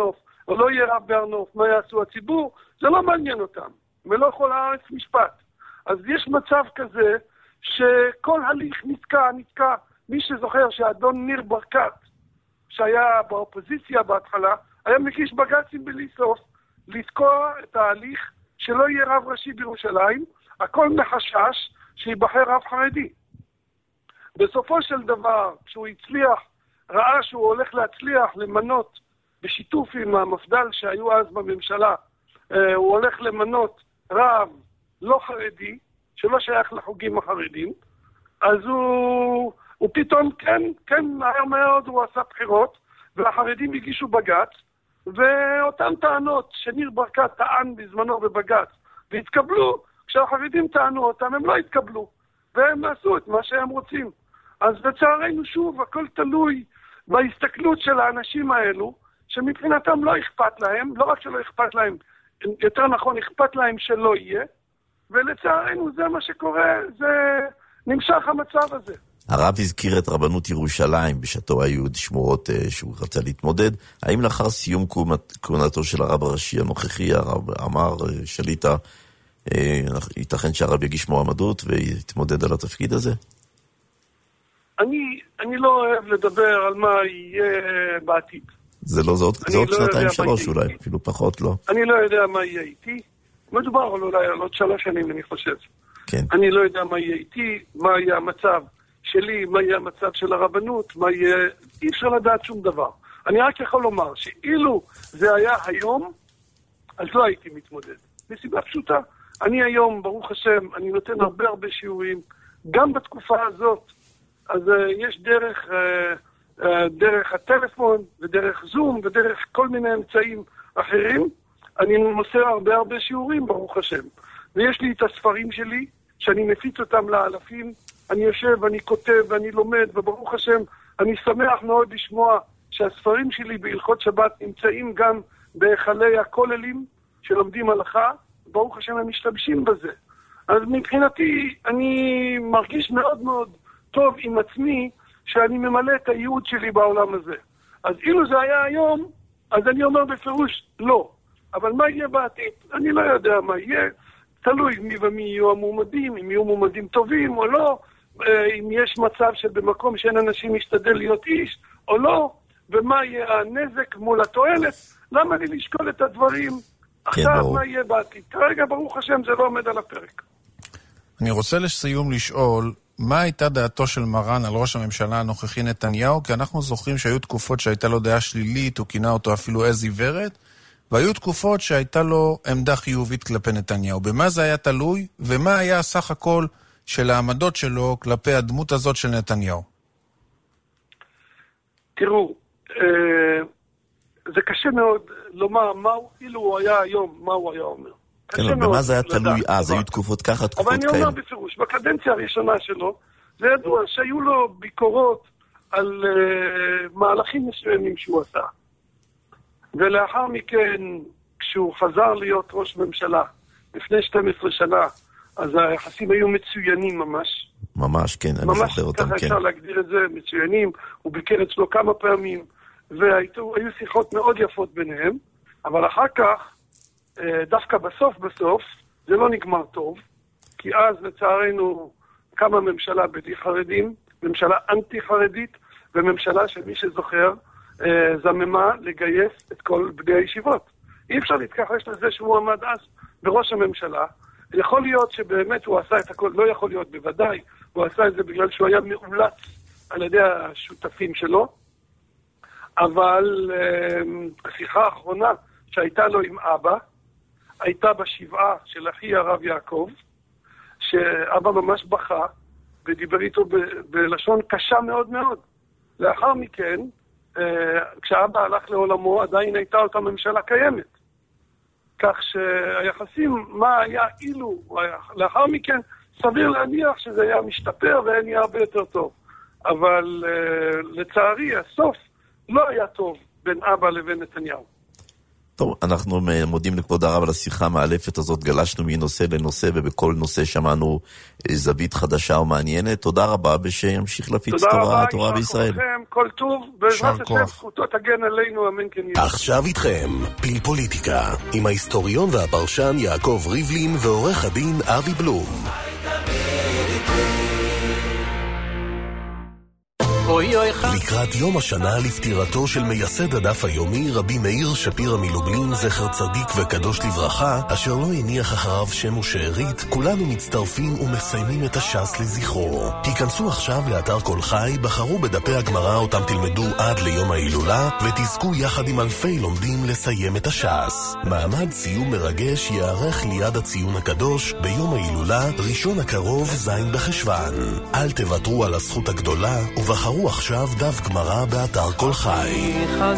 או לא יהיה רב בהר נוף, מה יעשו הציבור, זה לא מעניין אותם, ולא כל הארץ משפט. אז יש מצב כזה שכל הליך נתקע. מי שזוכר שאדון ניר ברקת, שהיה באופוזיציה בהתחלה, היה מגיש בג"צים בלי סוף, לתקוע את ההליך שלא יהיה רב ראשי בירושלים, הכל מחשש שיבחר רב חרדי. בסופו של דבר, כשהוא הצליח, ראה שהוא הולך להצליח למנות בשיתוף עם המפד"ל שהיו אז בממשלה, הוא הולך למנות רב לא חרדי, שלא שייך לחוגים החרדים, אז הוא פתאום כן, מהר מאוד הוא עשה בחירות, והחרדים הגישו בג"ץ, ואותן טענות שניר ברקת טען בזמנו בבג"ץ, והתקבלו, כשהחרדים טענו אותם, הם לא התקבלו, והם עשו את מה שהם רוצים. אז לצערנו שוב, הכל תלוי בהסתכלות של האנשים האלו, שמבחינתם לא אכפת להם, לא רק שלא אכפת להם, יותר נכון אכפת להם שלא יהיה, ולצערנו זה מה שקורה, זה נמשך המצב הזה. הרב הזכיר את רבנות ירושלים, בשעתו היו שמועות שהוא רצה להתמודד. האם לאחר סיום כהונתו של הרב הראשי הנוכחי, הרב אמר שליטה, ייתכן שהרב יגיש מועמדות ויתמודד על התפקיד הזה? אני לא אוהב לדבר על מה יהיה בעתיד. זה עוד שנתיים שלוש אולי, אפילו פחות לא. אני לא יודע מה יהיה איתי. מדובר אולי על עוד 3 שנים, אני חושב. כן. אני לא יודע מה יהיה איתי, מה יהיה המצב שלי, מה יהיה המצב של הרבנות, מה יהיה... אי אפשר לדעת שום דבר. אני רק יכול לומר שאילו זה היה היום, אז לא הייתי מתמודד. מסיבה פשוטה. אני היום, ברוך השם, אני נותן הרבה שיעורים, גם בתקופה הזאת, אז יש דרך הטלפון, ודרך זום, ודרך כל מיני אמצעים אחרים, אני מוסר הרבה שיעורים, ברוך השם. ויש לי את הספרים שלי, שאני מפיץ אותם לאלפים, אני יושב, אני כותב, ואני לומד, וברוך השם, אני שמח מאוד לשמוע שהספרים שלי בהלכות שבת נמצאים גם בהיכלי הכוללים שלומדים הלכה, ברוך השם הם משתמשים בזה. אז מבחינתי, אני מרגיש מאוד טוב עם עצמי, שאני ממלא את הייעוד שלי בעולם הזה. אז אילו זה היה היום, אז אני אומר בפירוש לא. אבל מה יהיה בעתיד? אני לא יודע מה יהיה. תלוי מי ומי יהיו המועמדים, אם יהיו מועמדים טובים או לא, אם יש מצב שבמקום שאין אנשים משתדל להיות איש או לא, ומה יהיה הנזק מול התועלת. למה לי לשקול את הדברים? עכשיו מה יהיה בעתיד? כרגע ברוך השם זה לא עומד על הפרק. אני רוצה לסיום לשאול, מה הייתה דעתו של מרן על ראש הממשלה הנוכחי נתניהו? כי אנחנו זוכרים שהיו תקופות שהייתה לו דעה שלילית, הוא כינה אותו אפילו עז עיוורת, והיו תקופות שהייתה לו עמדה חיובית כלפי נתניהו. במה זה היה תלוי, ומה היה הסך הכל של העמדות שלו כלפי הדמות הזאת של נתניהו? תראו, זה קשה מאוד לומר מהו, אילו הוא היה היום, מה הוא היה אומר. כן, במה זה היה תלוי אז? היו תקופות ככה, תקופות כאלה. אבל אני אומר בפירוש, בקדנציה הראשונה שלו, זה ידוע שהיו לו ביקורות על מהלכים מסוימים שהוא עשה. ולאחר מכן, כשהוא חזר להיות ראש ממשלה, לפני 12 שנה, אז היחסים היו מצוינים ממש. ממש, כן, אני זוכר אותם, כן. ממש, ככה אפשר להגדיר את זה, מצוינים, הוא ביקר אצלו כמה פעמים, והיו שיחות מאוד יפות ביניהם, אבל אחר כך, דווקא בסוף, זה לא נגמר טוב, כי אז לצערנו קמה ממשלה בלי חרדים, ממשלה אנטי-חרדית, וממשלה שמי שזוכר, זממה לגייס את כל בני הישיבות. אי אפשר להתכחש לזה שהוא עמד אז בראש הממשלה. יכול להיות שבאמת הוא עשה את הכל, לא יכול להיות בוודאי, הוא עשה את זה בגלל שהוא היה מאולץ על ידי השותפים שלו, אבל השיחה האחרונה שהייתה לו עם אבא, הייתה בשבעה של אחי הרב יעקב, שאבא ממש בכה ודיבר איתו בלשון קשה מאוד מאוד. לאחר מכן, כשאבא הלך לעולמו, עדיין הייתה אותה ממשלה קיימת. כך שהיחסים, מה היה אילו, לאחר מכן, סביר להניח שזה היה משתפר והיה הרבה יותר טוב. אבל לצערי, הסוף לא היה טוב בין אבא לבין נתניהו. טוב, אנחנו מודים לכבוד הרב על השיחה המאלפת הזאת, גלשנו מנושא לנושא, ובכל נושא שמענו זווית חדשה ומעניינת. תודה רבה, ושימשיך להפיץ תורה בישראל. תודה רבה, כל טוב, בעזרת השם, זכותו תגן עלינו, אמן כן יהיה. עכשיו איתכם, פיל פוליטיקה, עם ההיסטוריון והפרשן יעקב ריבלין ועורך הדין אבי בלום. לקראת יום השנה לפטירתו של מייסד הדף היומי רבי מאיר שפירא מלובלין זכר צדיק וקדוש לברכה, אשר לא הניח אחריו שם ושארית, כולנו מצטרפים ומסיימים את הש"ס לזכרו. היכנסו עכשיו לאתר כל חי, בחרו בדפי הגמרא אותם תלמדו עד ליום ההילולה, ותזכו יחד עם אלפי לומדים לסיים את הש"ס. מעמד סיום מרגש יערך ליד הציון הקדוש ביום ההילולה, ראשון הקרוב זין בחשוון. אל תוותרו על הזכות הגדולה, ובחרו עכשיו דף גמרא באתר כל חי.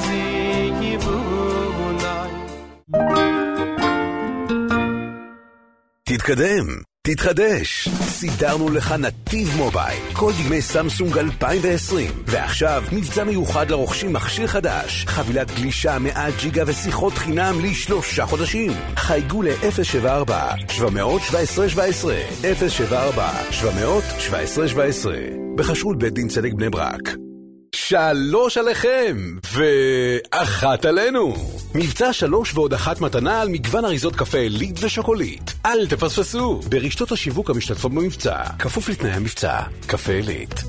תתקדם, תתחדש. סידרנו לך נתיב מובייל, כל דגמי סמסונג 2020. ועכשיו מבצע מיוחד לרוכשים מכשיר חדש, חבילת גלישה 100 ג'יגה ושיחות חינם ל3 חודשים. חייגו ל-074 717 17 074 717 17 בחשרות בית דין צדק בני ברק. 3 עליכם ו1 עלינו. מבצע 3 ועוד 1 מתנה על מגוון אריזות קפה עילית ושוקולית. אל תפספסו ברשתות השיווק המשתתפות במבצע, כפוף לתנאי המבצע. קפה עילית.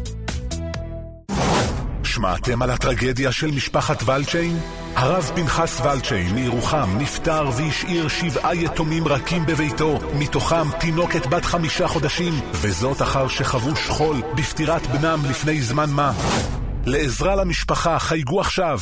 שמעתם על הטרגדיה של משפחת ולצ'יין? הרב פנחס ולצ'יין מירוחם נפטר והשאיר 7 יתומים רכים בביתו, מתוכם תינוקת בת 5 חודשים, וזאת אחר שחוו שכול בפטירת בנם לפני זמן מה. לעזרה למשפחה חייגו עכשיו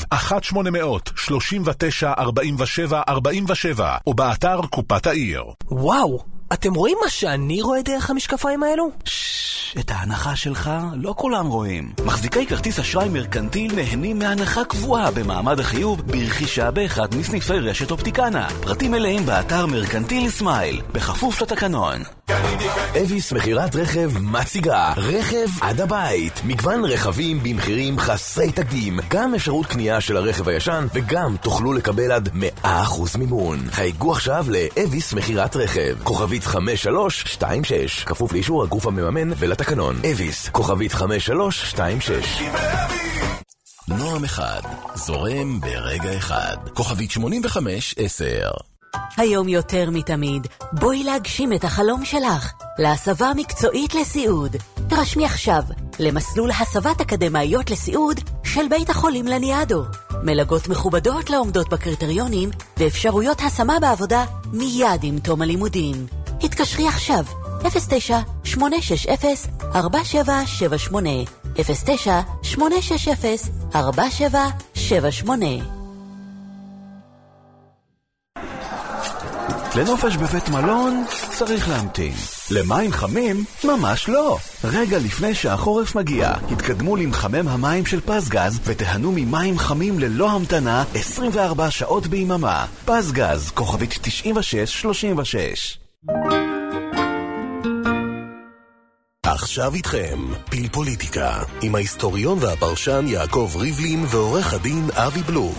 1-800-39-47-47 או באתר קופת העיר. וואו, אתם רואים מה שאני רואה דרך המשקפיים האלו? את ההנחה שלך לא כולם רואים. מחזיקי כרטיס אשראי מרקנטיל נהנים מהנחה קבועה במעמד החיוב ברכישה באחד מסניפי רשת אופטיקנה. פרטים מלאים באתר מרקנטיל סמייל, בכפוף לתקנון. אביס מחירת רכב מציגה רכב עד הבית, מגוון רכבים במחירים חסרי תקדים, גם אפשרות קנייה של הרכב הישן וגם תוכלו לקבל עד 100% מימון. חייגו עכשיו לאביס מחירת רכב, כוכבית 5326, כפוף לאישור הגוף המממן ולתקנון. אביס, כוכבית 5326. נועם אחד, זורם ברגע אחד, כוכבית 8510. היום יותר מתמיד, בואי להגשים את החלום שלך, להסבה מקצועית לסיעוד. תרשמי עכשיו למסלול הסבת אקדמאיות לסיעוד של בית החולים לניאדו. מלגות מכובדות לעומדות בקריטריונים ואפשרויות השמה בעבודה מיד עם תום הלימודים. התקשרי עכשיו 09-860-4778 09-860-4778. לנופש בבית מלון צריך להמתין. למים חמים ממש לא. רגע לפני שהחורף מגיע, התקדמו למחמם המים של פסגז ותהנו ממים חמים ללא המתנה 24 שעות ביממה. פסגז, כוכבית 9636. עכשיו איתכם, פיל פוליטיקה, עם ההיסטוריון והפרשן יעקב ריבלין ועורך הדין אבי בלום.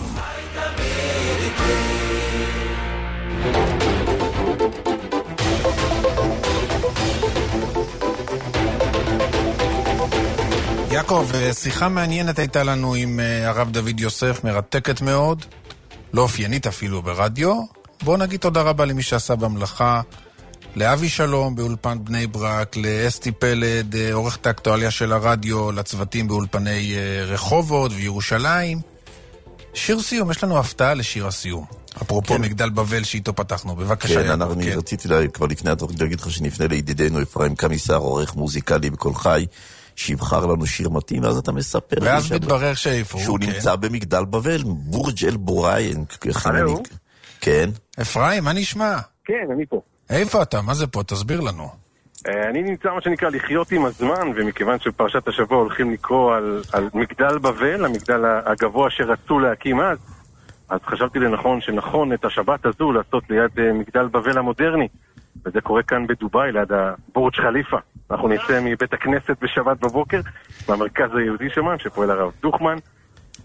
יעקב, שיחה מעניינת הייתה לנו עם הרב דוד יוסף, מרתקת מאוד, לא אופיינית אפילו ברדיו. בואו נגיד תודה רבה למי שעשה במלאכה, לאבי שלום באולפן בני ברק, לאסתי פלד, עורכת האקטואליה של הרדיו, לצוותים באולפני רחובות וירושלים. שיר סיום, יש לנו הפתעה לשיר הסיום. אפרופו כן. מגדל בבל שאיתו פתחנו, בבקשה. כן, אני רציתי כבר לפני התוכנית להגיד לך שנפנה לידידנו אפרים קמיסר, עורך מוזיקלי בכל חי, שיבחר לנו שיר מתאים, ואז אתה מספר. ואז מתברר שאיפה שהוא נמצא במגדל בבל, בורג' אל בוריין. כן. אפרים, מה נשמע? כן, אני פה. איפה אתה? מה זה פה? תסביר לנו. אני נמצא מה שנקרא לחיות עם הזמן, ומכיוון שפרשת השבוע הולכים לקרוא על מגדל בבל, המגדל הגבוה שרצו להקים אז חשבתי לנכון שנכון את השבת הזו לעשות ליד מגדל בבל המודרני, וזה קורה כאן בדוביי, ליד הבורג' חליפה. אנחנו נצא מבית הכנסת בשבת בבוקר, במרכז היהודי שמן, שפועל הרב דוכמן,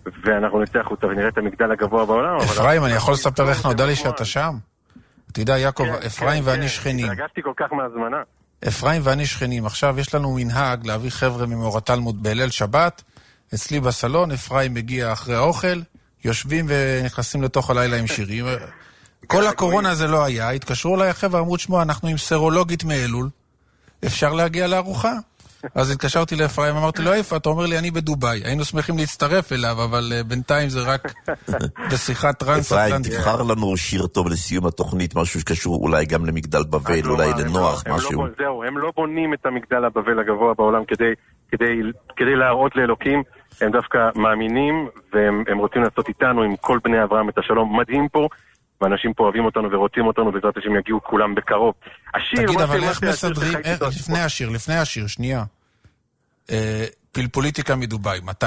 ואנחנו נצטרך אותה ונראה את המגדל הגבוה בעולם. אפרים, אני יכול לספר איך נודע לי שאתה שם? אתה יודע, יעקב, אפרים ואני שכנים. התרגשתי כל כך מהזמנה. אפרים ואני שכנים. עכשיו יש לנו מנהג להביא חבר'ה ממאור התלמוד בליל שבת, אצלי בסלון, אפרים מגיע אחרי האוכל, יושבים ונכנסים לתוך הלילה עם שירים. כל הקורונה הזה לא היה, התקשרו אליי החבר'ה, אמרו, שמוע, אנחנו עם סרולוגית מאלול, אפשר להגיע לארוחה? אז התקשרתי לאפרים, אמרתי לו, איפה? אתה אומר לי, אני בדוביי. היינו שמחים להצטרף אליו, אבל בינתיים זה רק בשיחת טרנס-אטלנטית. אפרים, תבחר לנו שיר טוב לסיום התוכנית, משהו שקשור אולי גם למגדל בבל, אולי לנוח, משהו. זהו, הם לא בונים את המגדל הבבל הגבוה בעולם כדי להראות לאלוקים, הם דווקא מאמינים, והם רוצים לעשות איתנו, עם כל בני אברהם, את השלום מדהים פה, ואנשים פה אוהבים אותנו ורוצים אותנו, בעזרת השם יגיעו כולם בקרוב. תגיד, אבל איך מסדרים, לפני השיר, שנייה. פלפוליטיקה מדוביי, מתי?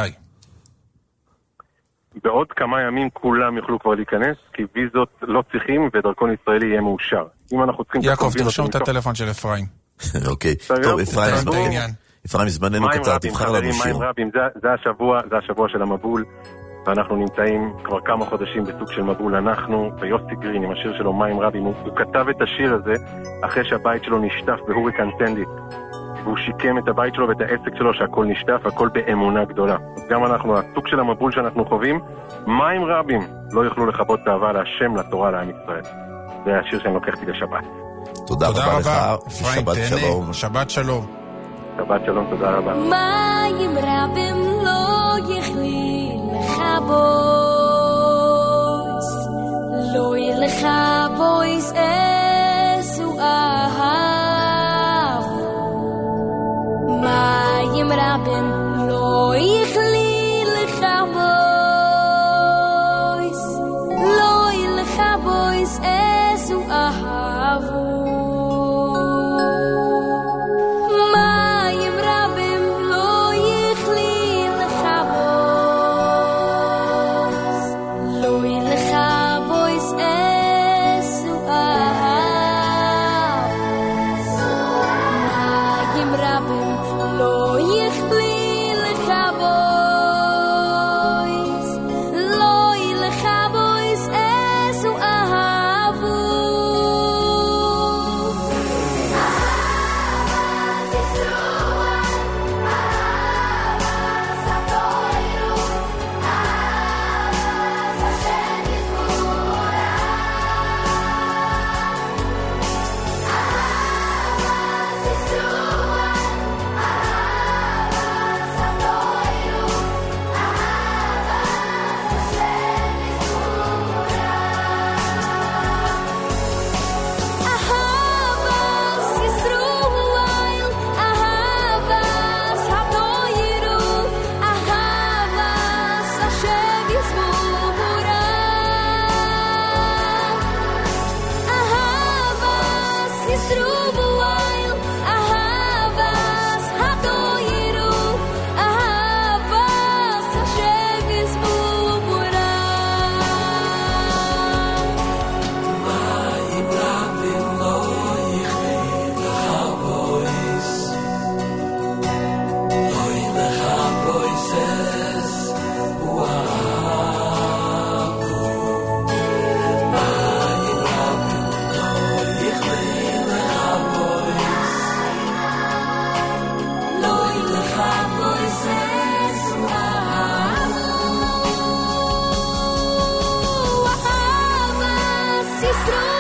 בעוד כמה ימים כולם יוכלו כבר להיכנס, כי ויזות לא צריכים ודרכון ישראלי יהיה מאושר. אם אנחנו צריכים... יעקב, תרשום את הטלפון של אפרים. אוקיי, טוב, אפרים, זמננו קצר, תבחר לנו שיר. זה השבוע של המבול. ואנחנו נמצאים כבר כמה חודשים בסוג של מבול. אנחנו ויוסי גרין עם השיר שלו מים רבים, הוא כתב את השיר הזה אחרי שהבית שלו נשטף בהוריקן סנדי, והוא שיקם את הבית שלו ואת העסק שלו שהכל נשטף, הכל באמונה גדולה. אז גם אנחנו, הסוג של המבול שאנחנו חווים, מים רבים לא יוכלו לכבות אהבה להשם, לתורה, לעם ישראל. זה השיר שאני לוקחתי לשבת. תודה רבה לך, שבת שלום. שבת שלום. שבת שלום, תודה רבה. מים רבים לא יכלי boys lo ilkha boys esu ahav mayim rabim lo ikhli ilkha boys lo ilkha boys esu ahav mayim rabim lo ikhli ilkha Through